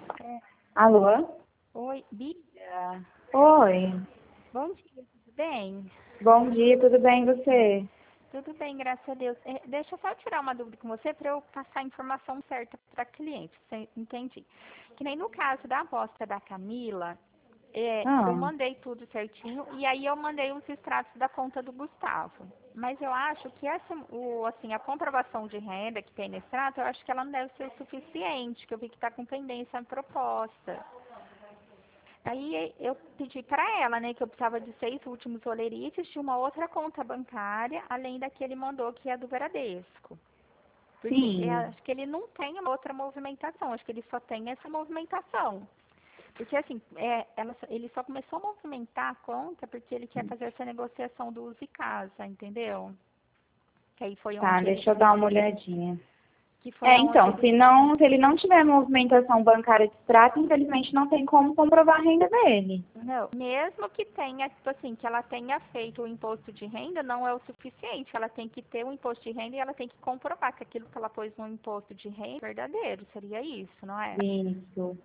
É, Alô? oi, Bia. Oi. Bom dia, tudo bem? Bom dia, tudo bem e você? Tudo bem, graças a Deus. Deixa eu só tirar uma dúvida com você para eu passar a informação certa para a cliente. Você entendi? Que nem no caso da aposta da Camila, eu Ah, mandei tudo certinho e aí eu mandei os extratos da conta do Gustavo. Mas eu acho que assim, a comprovação de renda que tem no extrato, eu acho que ela não deve ser o suficiente, que eu vi que está com pendência a proposta. Aí eu pedi para ela, né, que eu precisava de 6 últimos olerites de uma outra conta bancária, além da que ele mandou, que é a do Bradesco. Porque sim. acho que ele não tem uma outra movimentação, acho que ele só tem essa movimentação. Porque assim, ele só começou a movimentar a conta porque ele quer fazer essa negociação do uso e casa, entendeu? Que aí foi Tá, onde deixa eu dar uma olhadinha. que foi aonde Então, ele se ele não tiver movimentação bancária de extrato, infelizmente não tem como comprovar a renda dele. Não, mesmo que tenha, tipo assim, que ela tenha feito o imposto de renda, não é o suficiente. Ela tem que ter o imposto de renda e ela tem que comprovar que aquilo que ela pôs no imposto de renda é verdadeiro. Seria isso, não é? Isso.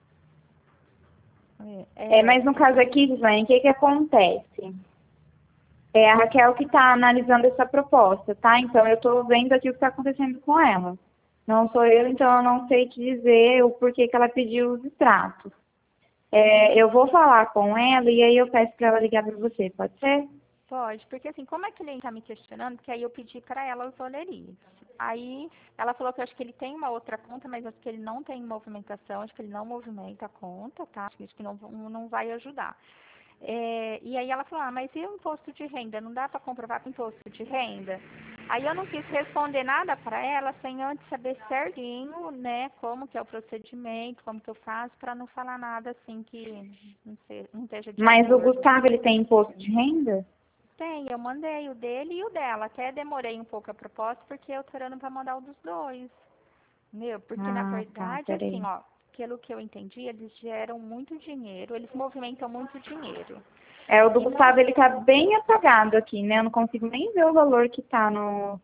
É, Mas no caso aqui, Gislaine, o que que acontece? É a Raquel que está analisando essa proposta, tá? Então, eu estou vendo aqui o que está acontecendo com ela. Não sou eu, então eu não sei te dizer o porquê que ela pediu os extratos. Eu vou falar com ela e aí eu peço para ela ligar para você, pode ser? pode, porque assim, como é que ele está me questionando? Porque aí eu pedi para ela os olerites. Aí ela falou que eu acho que ele tem uma outra conta, mas acho que ele não tem movimentação, acho que ele não movimenta a conta, tá? Acho que não vai ajudar. E aí ela falou, mas e o imposto de renda? Não dá para comprovar com imposto de renda? Aí eu não quis responder nada para ela sem antes saber certinho, né, como que é o procedimento, como que eu faço, para não falar nada assim que não esteja de Mas o acordo. Gustavo, ele tem imposto de renda? Tem, eu mandei o dele e o dela. Até demorei um pouco a proposta porque eu tô orando para mandar o dos dois. Meu, porque na Ah, tá, verdade, assim, peraí. ó, pelo que eu entendi, eles geram muito dinheiro, eles movimentam muito dinheiro. O do E não, Gustavo, ele tá bem apagado aqui, né? Eu não consigo nem ver o valor que tá no...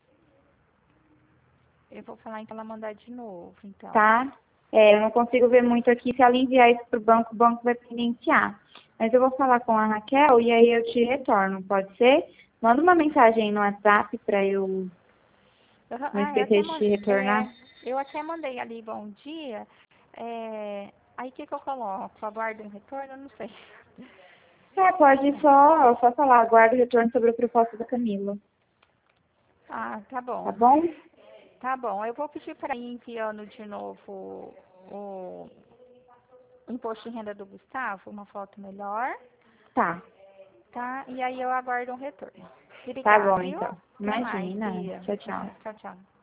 eu vou falar então ela mandar de novo, então. Tá? Eu não consigo ver muito aqui. Se ela enviar isso pro banco, o banco vai penitenciar. Mas eu vou falar com a Raquel e aí eu te retorno, pode ser? Manda uma mensagem aí no WhatsApp para eu não esquecer de te retornar. Eu até mandei ali bom dia. Aí o que que eu coloco? Aguardo um retorno? Eu não sei. Pode só falar. Aguardo o retorno sobre a proposta da Camila. Ah, tá Tá bom. bom? Tá bom. Eu vou pedir para ir enviando de novo o imposto de renda do Gustavo, uma foto melhor, Tá. tá? E aí eu aguardo um retorno. Tá Obrigada, bom, viu? então. Até mais, Imagina. Bia. Tchau, tchau. Tchau, tchau.